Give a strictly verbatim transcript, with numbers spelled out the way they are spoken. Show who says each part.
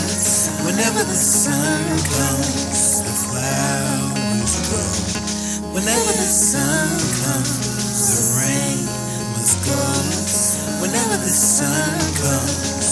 Speaker 1: Whenever the sun comes, the flowers grow. Whenever the sun comes, the rain must go. Whenever the sun comes,